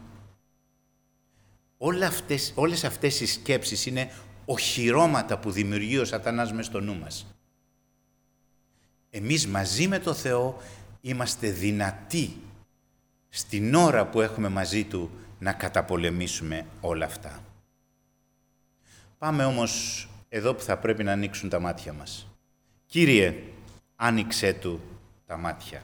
Όλες αυτές οι σκέψεις είναι οχυρώματα που δημιουργεί ο σατανάς μες στο νου μας. Εμείς μαζί με το Θεό είμαστε δυνατοί στην ώρα που έχουμε μαζί Του να καταπολεμήσουμε όλα αυτά. Πάμε όμως εδώ που θα πρέπει να ανοίξουν τα μάτια μας. Κύριε, άνοιξέ Του τα μάτια.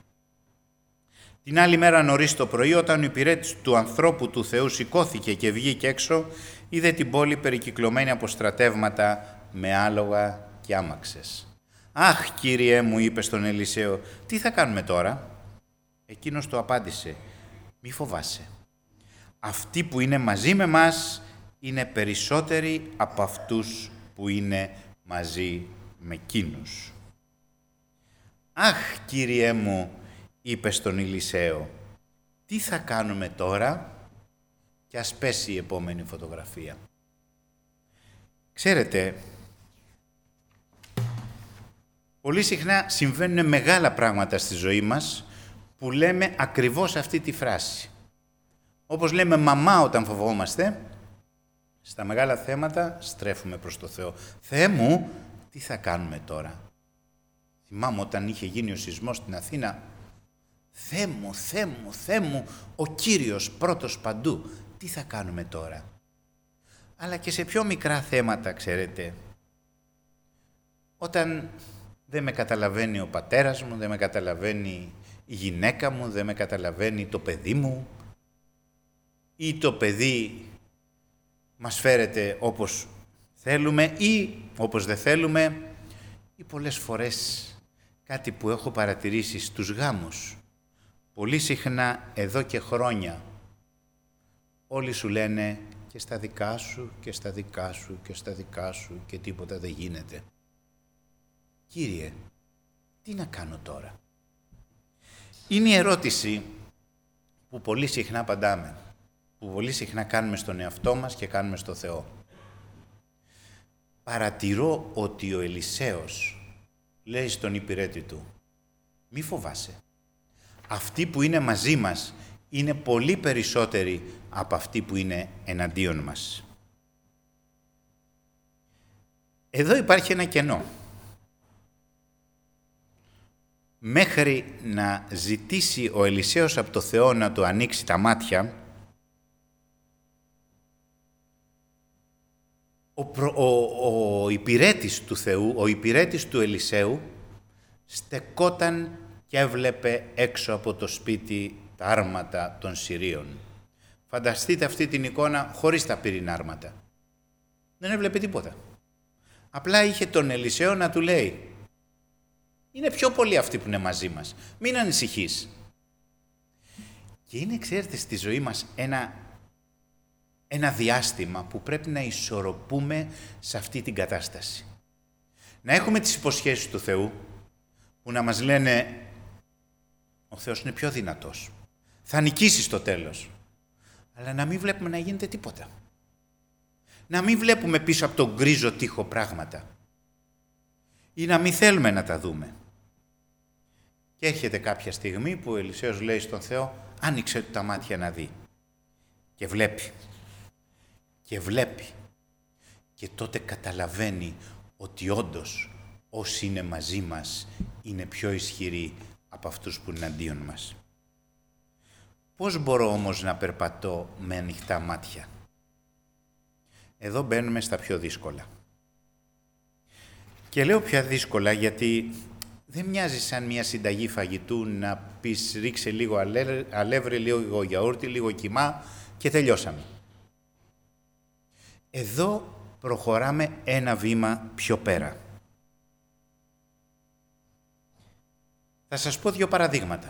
Την άλλη μέρα νωρίς το πρωί, όταν ο υπηρέτης του ανθρώπου του Θεού σηκώθηκε και βγήκε έξω, είδε την πόλη περικυκλωμένη από στρατεύματα με άλογα και άμαξες. «Αχ, Κύριε μου», είπε στον Ελισαίο, «τι θα κάνουμε τώρα?» Εκείνος του απάντησε, «Μη φοβάσαι. Αυτοί που είναι μαζί με μας είναι περισσότεροι από αυτούς που είναι μαζί με εκείνους». «Αχ, Κύριε μου», είπε στον Ηλισαίο, «τι θα κάνουμε τώρα?» Και ας πέσει η επόμενη φωτογραφία. Ξέρετε, πολύ συχνά συμβαίνουν μεγάλα πράγματα στη ζωή μας που λέμε ακριβώς αυτή τη φράση. Όπως λέμε μαμά όταν φοβόμαστε, στα μεγάλα θέματα στρέφουμε προς το Θεό. «Θεέ μου, τι θα κάνουμε τώρα?» Θυμάμαι όταν είχε γίνει ο σεισμός στην Αθήνα, «Θεέ μου, Θεέ μου, Θεέ μου, ο Κύριος πρώτος παντού, τι θα κάνουμε τώρα?» Αλλά και σε πιο μικρά θέματα, ξέρετε, όταν δεν με καταλαβαίνει ο πατέρας μου, δεν με καταλαβαίνει η γυναίκα μου, δεν με καταλαβαίνει το παιδί μου, ή το παιδί μας φέρεται όπως θέλουμε ή όπως δεν θέλουμε, ή πολλές φορές κάτι που έχω παρατηρήσει στους γάμους, πολύ συχνά εδώ και χρόνια, όλοι σου λένε και στα δικά σου και στα δικά σου και στα δικά σου και τίποτα δεν γίνεται. Κύριε, τι να κάνω τώρα? Είναι η ερώτηση που πολύ συχνά απαντάμε, που πολύ συχνά κάνουμε στον εαυτό μας και κάνουμε στο Θεό. Παρατηρώ ότι ο Ελισέος λέει στον υπηρέτη του, «Μη φοβάσαι. Αυτοί που είναι μαζί μας είναι πολύ περισσότεροι από αυτοί που είναι εναντίον μας». Εδώ υπάρχει ένα κενό. μέχρι να ζητήσει ο Ελισέος από το Θεό να του ανοίξει τα μάτια, ο υπηρέτης του Θεού, ο υπηρέτης του Ελισέου, στεκόταν και έβλεπε έξω από το σπίτι τα άρματα των Συρίων. Φανταστείτε αυτή την εικόνα χωρίς τα πυρηνάρματα. Δεν έβλεπε τίποτα. Απλά είχε τον Ελισέο να του λέει: είναι πιο πολλοί αυτοί που είναι μαζί μας. Μην ανησυχείς. Και είναι, ξέρετε, στη ζωή μας ένα διάστημα που πρέπει να ισορροπούμε σε αυτή την κατάσταση. Να έχουμε τις υποσχέσεις του Θεού που να μας λένε: ο Θεός είναι πιο δυνατός. Θα νικήσει στο τέλος. Αλλά να μην βλέπουμε να γίνεται τίποτα. Να μην βλέπουμε πίσω από τον γκρίζο τοίχο πράγματα. Ή να μην θέλουμε να τα δούμε. Και έρχεται κάποια στιγμή που ο Ελισέος λέει στον Θεό: άνοιξε του τα μάτια να δει. Και βλέπει. Και βλέπει. Και τότε καταλαβαίνει ότι όντως όσοι είναι μαζί μας είναι πιο ισχυροί από αυτούς που είναι αντίον μας. Πώς μπορώ όμως να περπατώ με ανοιχτά μάτια? Εδώ μπαίνουμε στα πιο δύσκολα. Και λέω πια δύσκολα γιατί δεν μοιάζει σαν μια συνταγή φαγητού να πεις ρίξε λίγο αλεύρι, λίγο γιαούρτι, λίγο κιμά και τελειώσαμε. Εδώ προχωράμε ένα βήμα πιο πέρα. Θα σας πω 2 παραδείγματα.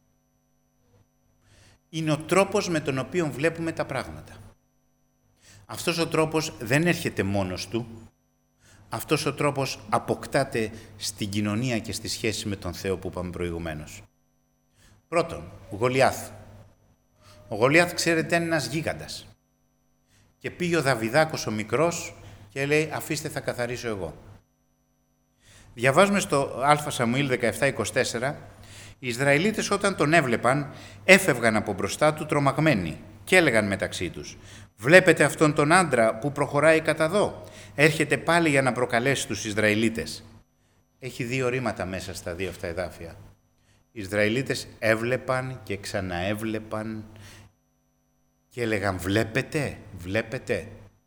Είναι ο τρόπος με τον οποίο βλέπουμε τα πράγματα. Αυτός ο τρόπος δεν έρχεται μόνος του. Αυτός ο τρόπος αποκτάται στην κοινωνία και στη σχέση με τον Θεό που είπαμε προηγουμένως. Πρώτον, ο Γολιάθ. Ο Γολιάθ, ξέρετε, είναι ένας γίγαντας. Και πήγε ο Δαβιδάκος ο μικρός και λέει: αφήστε, θα καθαρίσω εγώ. Διαβάζουμε στο Α Σαμουήλ 17:24, οι Ισραηλίτες όταν τον έβλεπαν έφευγαν από μπροστά του τρομαγμένοι και έλεγαν μεταξύ τους: βλέπετε αυτόν τον άντρα που προχωράει κατά δω, έρχεται πάλι για να προκαλέσει τους Ισραηλίτες. Έχει 2 ρήματα μέσα στα 2 αυτά εδάφια. Οι Ισραηλίτες έβλεπαν και ξαναέβλεπαν και έλεγαν: βλέπετε, βλέπετε.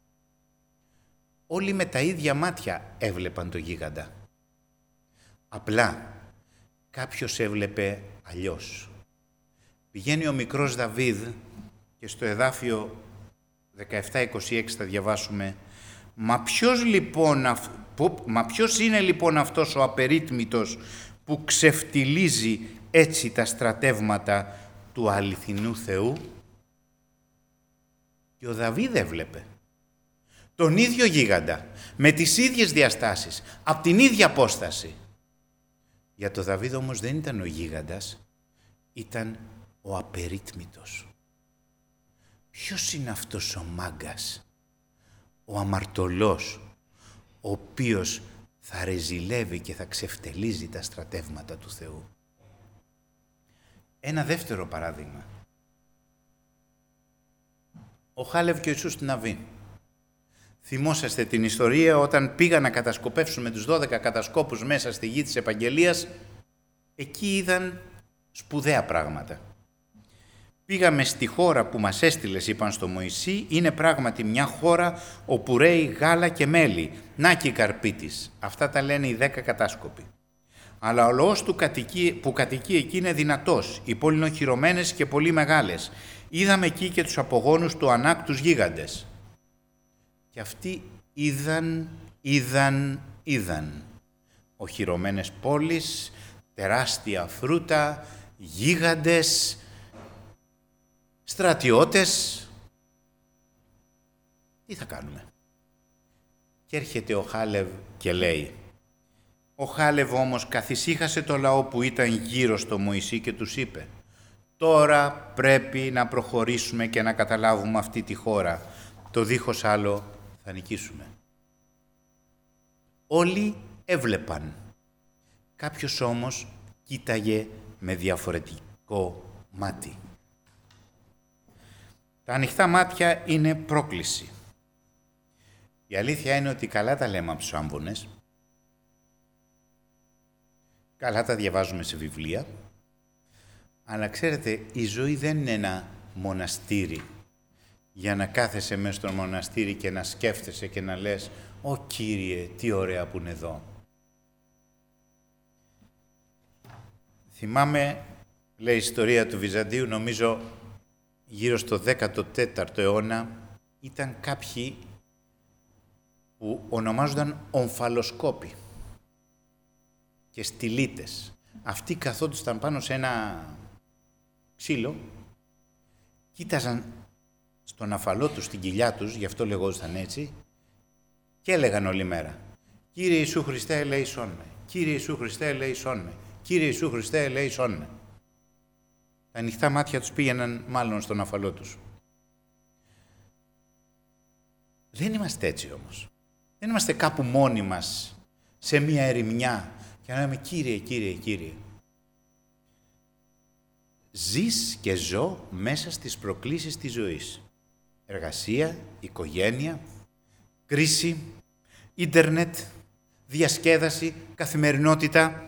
Όλοι με τα ίδια μάτια έβλεπαν το γίγαντα. Απλά κάποιος έβλεπε αλλιώς. Πηγαίνει ο μικρός Δαβίδ και στο εδάφιο 17-26 θα διαβάσουμε: Μα ποιος είναι λοιπόν αυτός ο απερίτμητος που ξεφτιλίζει έτσι τα στρατεύματα του αληθινού Θεού? Και ο Δαβίδ έβλεπε τον ίδιο γίγαντα, με τις ίδιες διαστάσεις, από την ίδια απόσταση. Για το Δαβίδ όμως δεν ήταν ο γίγαντας, ήταν ο απερίτμητος. Ποιος είναι αυτός ο μάγκας, ο αμαρτωλός, ο οποίος θα ρεζιλεύει και θα ξεφτελίζει τα στρατεύματα του Θεού? Ένα δεύτερο παράδειγμα. Ο Χάλευ και ο Ιησούς στην Αβή. Θυμόσαστε την ιστορία όταν πήγαν να κατασκοπεύσουν με τους 12 κατασκόπους μέσα στη γη της Επαγγελίας? Εκεί είδαν σπουδαία πράγματα. Πήγαμε στη χώρα που μας έστειλες, είπαν στο Μωυσή, είναι πράγματι μια χώρα όπου ρέει γάλα και μέλι. Να και η καρπή της. Αυτά τα λένε οι 10 κατάσκοποι. Αλλά ο λαός που κατοικεί εκεί είναι δυνατός. Οι πόλεις είναι οχυρωμένες και πολύ μεγάλες. Είδαμε εκεί και τους απογόνους του Ανάκ, τους γίγαντες. Και αυτοί είδαν. Οχυρωμένες πόλεις, τεράστια φρούτα, γίγαντες, στρατιώτες. Τι θα κάνουμε? Και έρχεται ο Χάλευ και λέει. Ο Χάλευ όμως καθησύχασε το λαό που ήταν γύρω στο Μωυσή και τους είπε: τώρα πρέπει να προχωρήσουμε και να καταλάβουμε αυτή τη χώρα. Το δίχως άλλο θα νικήσουμε. Όλοι έβλεπαν. Κάποιος όμως κοίταγε με διαφορετικό μάτι. Τα ανοιχτά μάτια είναι πρόκληση. Η αλήθεια είναι ότι καλά τα λέμε από τους άμβονες. καλά τα διαβάζουμε σε βιβλία, αλλά ξέρετε, η ζωή δεν είναι ένα μοναστήρι για να κάθεσαι μέσα στο μοναστήρι και να σκέφτεσαι και να λες «Ω Κύριε, τι ωραία που είναι εδώ». Θυμάμαι, λέει η ιστορία του Βυζαντίου, νομίζω γύρω στο 14ο αιώνα, ήταν κάποιοι που ονομάζονταν ομφαλοσκόποι και στυλίτες. Αυτοί καθόντουσαν πάνω σε ένα ξύλο, κοίταζαν στον αφαλό τους, στην κοιλιά τους, γι' αυτό λεγόντουσαν έτσι, και έλεγαν όλη μέρα «Κύριε Ιησού Χριστέ, ελέησόν με. Κύριε Ιησού Χριστέ, ελέησόν με. Κύριε Ιησού Χριστέ, ελέησόν με». Τα ανοιχτά μάτια τους πήγαιναν μάλλον στον αφαλό τους. Δεν είμαστε έτσι όμως. Δεν είμαστε κάπου μόνοι μας, σε μία ερημιά, και να λέμε «Κύριε, Κύριε, Κύριε». Ζεις και ζω μέσα στις προκλήσεις της ζωής. Εργασία, οικογένεια, κρίση, ίντερνετ, διασκέδαση, καθημερινότητα.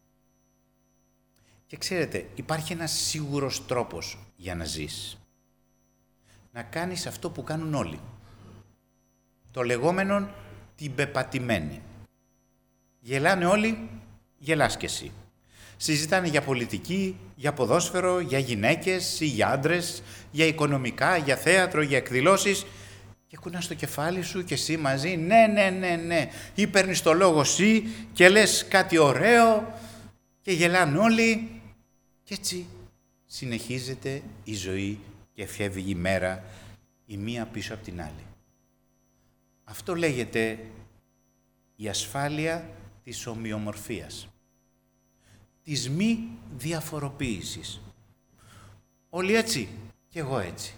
Και ξέρετε, υπάρχει ένας σίγουρος τρόπος για να ζεις. Να κάνεις αυτό που κάνουν όλοι. Το λεγόμενο την πεπατημένη. Γελάνε όλοι, γελάς και εσύ. Συζητάνε για πολιτική, για ποδόσφαιρο, για γυναίκες ή για άντρες, για οικονομικά, για θέατρο, για εκδηλώσεις και κουνάς το κεφάλι σου και εσύ μαζί ναι. Ή παίρνεις το λόγο εσύ και λες κάτι ωραίο και γελάνε όλοι και έτσι συνεχίζεται η ζωή και φεύγει η μέρα η μία πίσω από την άλλη. Αυτό λέγεται η ασφάλεια της ομοιομορφίας, της μη διαφοροποίησης. Όλοι έτσι και εγώ έτσι.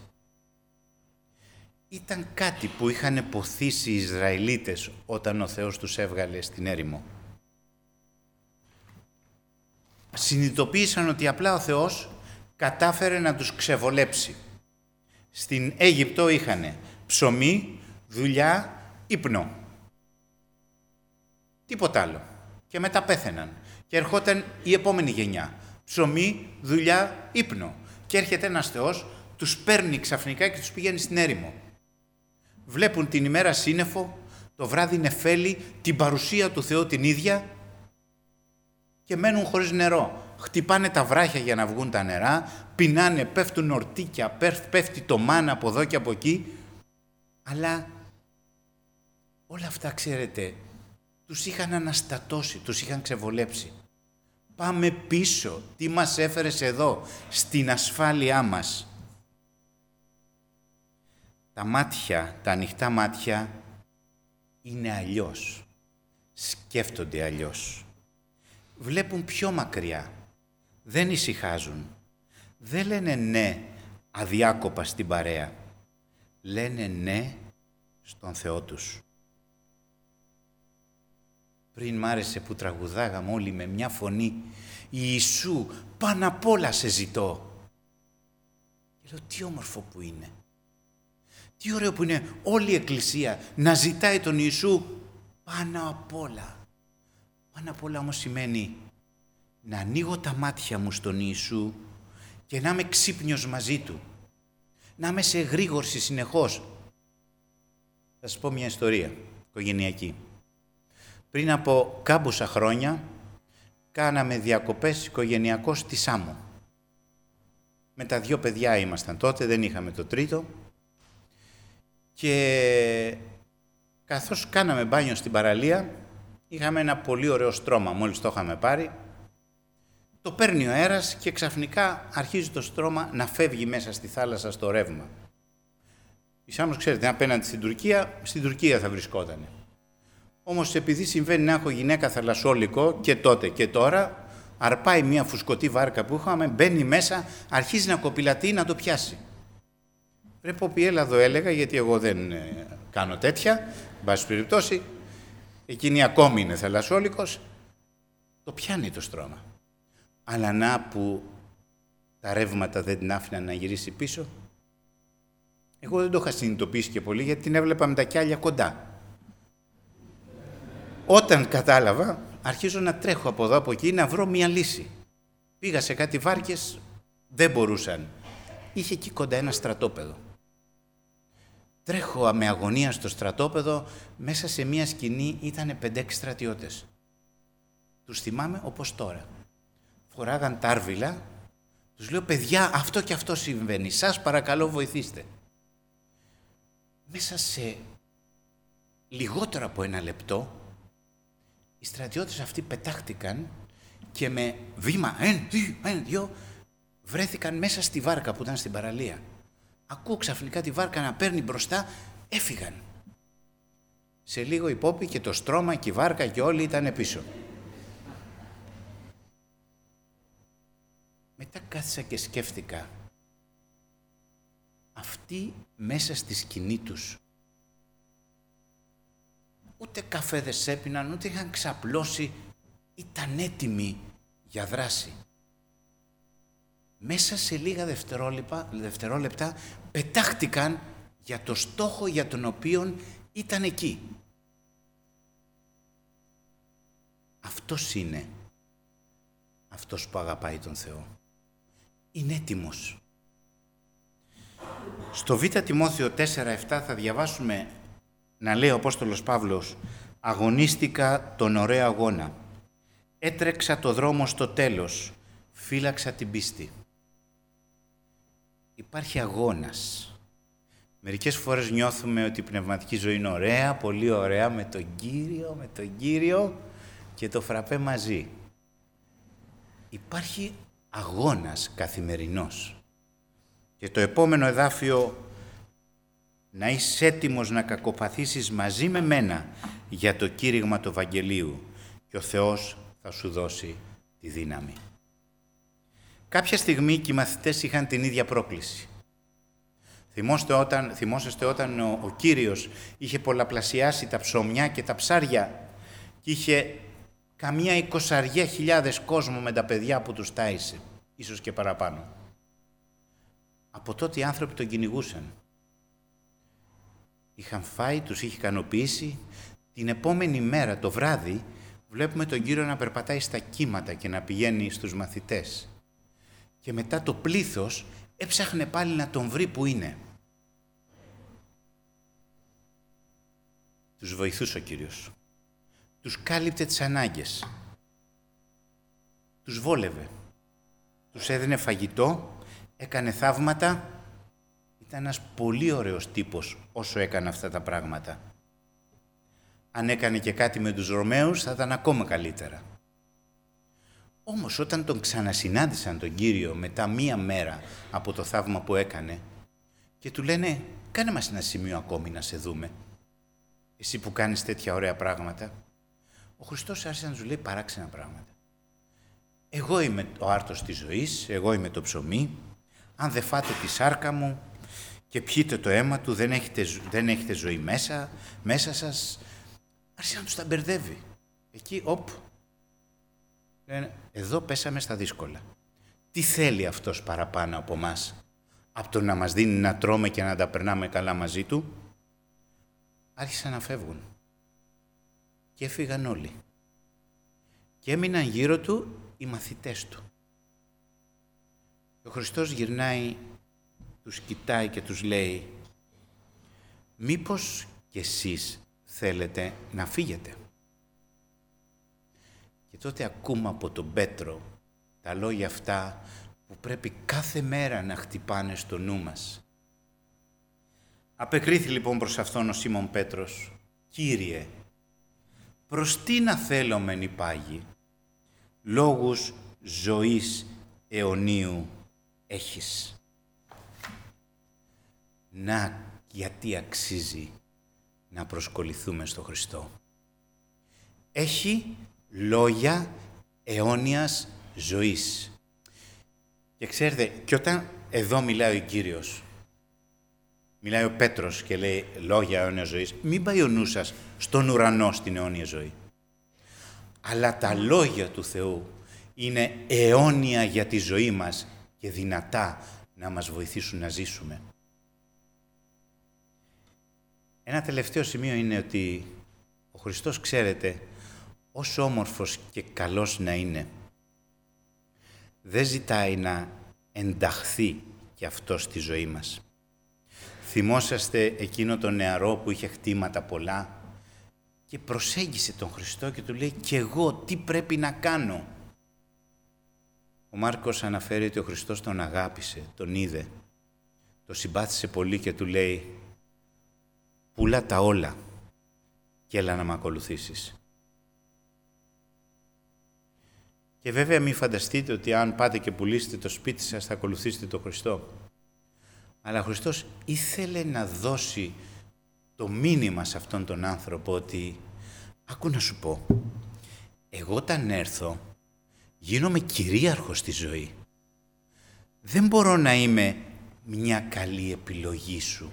Ήταν κάτι που είχαν ποθήσει οι Ισραηλίτες όταν ο Θεός τους έβγαλε στην έρημο. Συνειδητοποίησαν ότι απλά ο Θεός κατάφερε να τους ξεβολέψει. Στην Αίγυπτο είχανε ψωμί, δουλειά, ύπνο. Τίποτα άλλο. Και μετά πέθαιναν. Και ερχόταν η επόμενη γενιά. Ψωμί, δουλειά, ύπνο. Και έρχεται ένας Θεός, τους παίρνει ξαφνικά και τους πηγαίνει στην έρημο. Βλέπουν την ημέρα σύννεφο, το βράδυ νεφέλη, την παρουσία του Θεού την ίδια και μένουν χωρίς νερό. Χτυπάνε τα βράχια για να βγουν τα νερά, πεινάνε, πέφτουν ορτίκια, πέφτει το μάνα από εδώ και από εκεί. Αλλά όλα αυτά, ξέρετε, τους είχαν αναστατώσει, τους είχαν ξεβολέψει. Πάμε πίσω. Τι μας έφερες εδώ, στην ασφάλειά μας. Τα μάτια, τα ανοιχτά μάτια είναι αλλιώς. Σκέφτονται αλλιώς. Βλέπουν πιο μακριά. Δεν ησυχάζουν. Δεν λένε ναι αδιάκοπα στην παρέα. Λένε ναι στον Θεό τους. Πριν μ' άρεσε που τραγουδάγαμε όλοι με μια φωνή «Ιησού, πάνω απ' όλα σε ζητώ». Και λέω τι όμορφο που είναι. Τι ωραίο που είναι όλη η Εκκλησία να ζητάει τον Ιησού πάνω απ' όλα. Πάνω απ' όλα όμως σημαίνει να ανοίγω τα μάτια μου στον Ιησού και να είμαι ξύπνιος μαζί Του. Να είμαι σε εγρήγορση συνεχώς. Θα σας πω μια ιστορία οικογενειακή. Πριν από κάμποσα χρόνια κάναμε διακοπές οικογενειακώς στη Σάμο. Με τα 2 παιδιά ήμασταν τότε, δεν είχαμε το τρίτο. Και καθώς κάναμε μπάνιο στην παραλία, είχαμε ένα πολύ ωραίο στρώμα, μόλις το είχαμε πάρει. Το παίρνει ο αέρας και ξαφνικά αρχίζει το στρώμα να φεύγει μέσα στη θάλασσα στο ρεύμα. Η Σάμος, ξέρετε, απέναντι στην Τουρκία θα βρισκότανε. Όμως επειδή συμβαίνει να έχω γυναίκα θαλασσόλικο και τότε και τώρα, αρπάει μια φουσκωτή βάρκα που είχαμε, μπαίνει μέσα, αρχίζει να κοπηλατεί να το πιάσει. Ρε Πόπη, έλα εδώ, έλεγα, γιατί εγώ δεν κάνω τέτοια, εν πάση περιπτώσει, εκείνη ακόμη είναι θαλασσόλικος, το πιάνει το στρώμα. Αλλά να που τα ρεύματα δεν την άφηναν να γυρίσει πίσω. Εγώ δεν το είχα συνειδητοποιήσει και πολύ, γιατί την έβλεπα με τα κιάλια κοντά. Όταν κατάλαβα, αρχίζω να τρέχω από εδώ από εκεί να βρω μία λύση. Πήγα σε κάτι βάρκες, δεν μπορούσαν. Είχε εκεί κοντά ένα στρατόπεδο. Τρέχω με αγωνία στο στρατόπεδο, μέσα σε μία σκηνή ήτανε 5-6 στρατιώτες. Τους θυμάμαι όπως τώρα. Φοράγαν τάρβιλα, τους λέω παιδιά αυτό και αυτό συμβαίνει, σας παρακαλώ βοηθήστε. Μέσα σε λιγότερο από 1 λεπτό οι στρατιώτες αυτοί πετάχτηκαν και με βήμα 1, 2 βρέθηκαν μέσα στη βάρκα που ήταν στην παραλία. Ακούω ξαφνικά τη βάρκα να παίρνει μπροστά, έφυγαν. Σε λίγο η Πόπη και το στρώμα και η βάρκα και όλοι ήταν πίσω. Μετά κάθισα και σκέφτηκα, αυτοί μέσα στη σκηνή τους ούτε καφέδες έπιναν, ούτε είχαν ξαπλώσει, ήταν έτοιμοι για δράση. Μέσα σε λίγα δευτερόλεπτα πετάχτηκαν για το στόχο για τον οποίο ήταν εκεί. Αυτός είναι αυτός που αγαπάει τον Θεό. Είναι έτοιμος. Στο Β' Τιμόθεο 4:7 θα διαβάσουμε να λέει ο Απόστολος Παύλος «Αγωνίστηκα τον ωραίο αγώνα, έτρεξα το δρόμο στο τέλος, φύλαξα την πίστη». Υπάρχει αγώνας. Μερικές φορές νιώθουμε ότι η πνευματική ζωή είναι ωραία, πολύ ωραία, με τον Κύριο και το φραπέ μαζί. Υπάρχει αγώνας καθημερινός. Και το επόμενο εδάφιο, να είσαι έτοιμος να κακοπαθήσεις μαζί με μένα για το κήρυγμα του Ευαγγελίου και ο Θεός θα σου δώσει τη δύναμη. Κάποια στιγμή και οι μαθητές είχαν την ίδια πρόκληση. Θυμόσαστε όταν ο Κύριος είχε πολλαπλασιάσει τα ψωμιά και τα ψάρια και είχε καμία 20.000 κόσμο με τα παιδιά που τους τάισε, ίσως και παραπάνω. Από τότε οι άνθρωποι τον κυνηγούσαν. Είχαν φάει, τους είχε ικανοποιήσει. Την επόμενη μέρα, το βράδυ, βλέπουμε τον Κύριο να περπατάει στα κύματα και να πηγαίνει στους μαθητές. Και μετά το πλήθος έψαχνε πάλι να τον βρει που είναι. Τους βοηθούσε ο Κύριος. Τους κάλυπτε τις ανάγκες. Τους βόλευε. Τους έδινε φαγητό, έκανε θαύματα. Ήταν ένας πολύ ωραίος τύπος όσο έκανε αυτά τα πράγματα. Αν έκανε και κάτι με τους Ρωμαίους θα ήταν ακόμα καλύτερα. Όμως όταν τον ξανασυνάντησαν τον Κύριο μετά 1 μέρα από το θαύμα που έκανε και του λένε «Κάνε μας ένα σημείο ακόμη να σε δούμε, εσύ που κάνεις τέτοια ωραία πράγματα», ο Χριστός άρχισε να τους λέει παράξενα πράγματα. «Εγώ είμαι ο άρτος της ζωής, εγώ είμαι το ψωμί, αν δεν φάτε τη σάρκα μου και πιείτε το αίμα του, δεν έχετε ζωή μέσα σας». Άρχισε να τους τα μπερδεύει. Εκεί, λένε, εδώ πέσαμε στα δύσκολα. Τι θέλει αυτός παραπάνω από μας, από το να μας δίνει να τρώμε και να τα περνάμε καλά μαζί του? Άρχισαν να φεύγουν. Και έφυγαν όλοι. Και έμειναν γύρω του οι μαθητές του. Ο Χριστός γυρνάει, τους κοιτάει και τους λέει «Μήπως κι εσείς θέλετε να φύγετε?» Και τότε ακούμε από τον Πέτρο τα λόγια αυτά που πρέπει κάθε μέρα να χτυπάνε στο νου μας. Απεκρίθη λοιπόν προς αυτόν ο Σίμων Πέτρος «Κύριε, προς τι να θέλομεν υπάγει, λόγους ζωής αιωνίου έχεις». Να γιατί αξίζει να προσκοληθούμε στο Χριστό. Έχει λόγια αιώνιας ζωής. Και ξέρετε, και όταν εδώ μιλάει ο Κύριος, μιλάει ο Πέτρος και λέει λόγια αιώνιας ζωής, μην πάει ο νους σας στον ουρανό στην αιώνια ζωή. Αλλά τα λόγια του Θεού είναι αιώνια για τη ζωή μας και δυνατά να μας βοηθήσουν να ζήσουμε. Ένα τελευταίο σημείο είναι ότι ο Χριστός, ξέρετε, όσο όμορφος και καλός να είναι, δεν ζητάει να ενταχθεί κι αυτό στη ζωή μας. Θυμόσαστε εκείνο τον νεαρό που είχε χτήματα πολλά και προσέγγισε τον Χριστό και του λέει «Κι εγώ τι πρέπει να κάνω?» Ο Μάρκος αναφέρει ότι ο Χριστός τον αγάπησε, τον είδε, το συμπάθησε πολύ και του λέει «Πουλά τα όλα και έλα να με ακολουθήσεις». Και βέβαια μην φανταστείτε ότι αν πάτε και πουλήσετε το σπίτι σας θα ακολουθήσετε τον Χριστό. Αλλά ο Χριστός ήθελε να δώσει το μήνυμα σε αυτόν τον άνθρωπο ότι «Άκου να σου πω, εγώ όταν έρθω γίνομαι κυρίαρχος στη ζωή. Δεν μπορώ να είμαι μια καλή επιλογή σου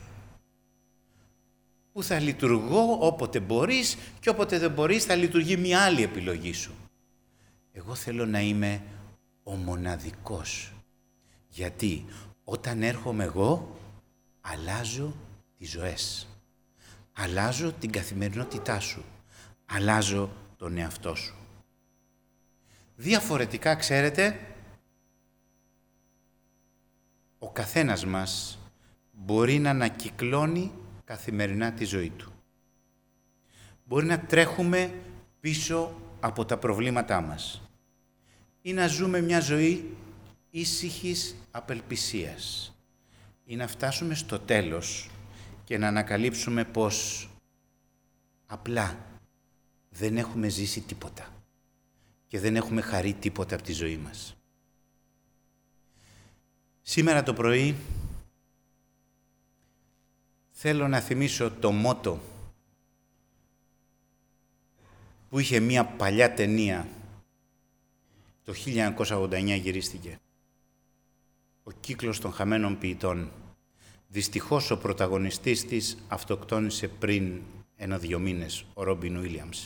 που θα λειτουργώ όποτε μπορείς και όποτε δεν μπορείς θα λειτουργεί μια άλλη επιλογή σου. Εγώ θέλω να είμαι ο μοναδικός. Γιατί όταν έρχομαι εγώ, αλλάζω τις ζωές. Αλλάζω την καθημερινότητά σου. Αλλάζω τον εαυτό σου. Διαφορετικά, ξέρετε, ο καθένας μας μπορεί να ανακυκλώνει καθημερινά τη ζωή του. Μπορεί να τρέχουμε πίσω από τα προβλήματά μας ή να ζούμε μια ζωή ήσυχης απελπισίας ή να φτάσουμε στο τέλος και να ανακαλύψουμε πως απλά δεν έχουμε ζήσει τίποτα και δεν έχουμε χαρεί τίποτα από τη ζωή μας. Σήμερα το πρωί θέλω να θυμίσω το μότο που είχε μία παλιά ταινία, το 1989 γυρίστηκε. Ο κύκλος των χαμένων ποιητών. Δυστυχώς ο πρωταγωνιστής της αυτοκτόνησε πριν 1-2 μήνες, ο Ρόμπιν Ουίλιαμς.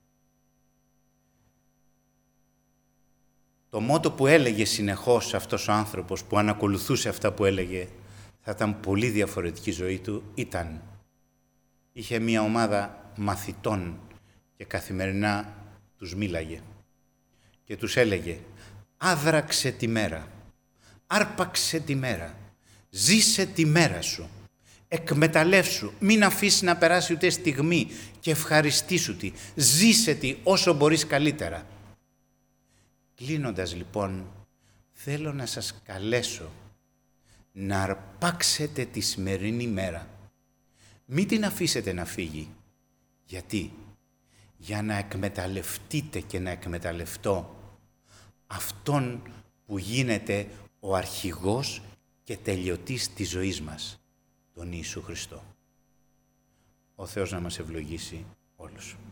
Το μότο που έλεγε συνεχώς αυτός ο άνθρωπος, που αν ακολουθούσε αυτά που έλεγε, θα ήταν πολύ διαφορετική ζωή του, ήταν. Είχε μία ομάδα μαθητών και καθημερινά τους μίλαγε και τους έλεγε «Άδραξε τη μέρα, άρπαξε τη μέρα, ζήσε τη μέρα σου, εκμεταλλεύσου, μην αφήσεις να περάσει ούτε στιγμή και ευχαριστήσου τη, ζήσε τη όσο μπορείς καλύτερα». Κλείνοντας λοιπόν, θέλω να σας καλέσω να αρπάξετε τη σημερινή μέρα. Μην την αφήσετε να φύγει. Γιατί? Για να εκμεταλλευτείτε και να εκμεταλλευτώ αυτόν που γίνεται ο αρχηγός και τελειωτής της ζωής μας, τον Ιησού Χριστό. Ο Θεός να μας ευλογήσει όλους.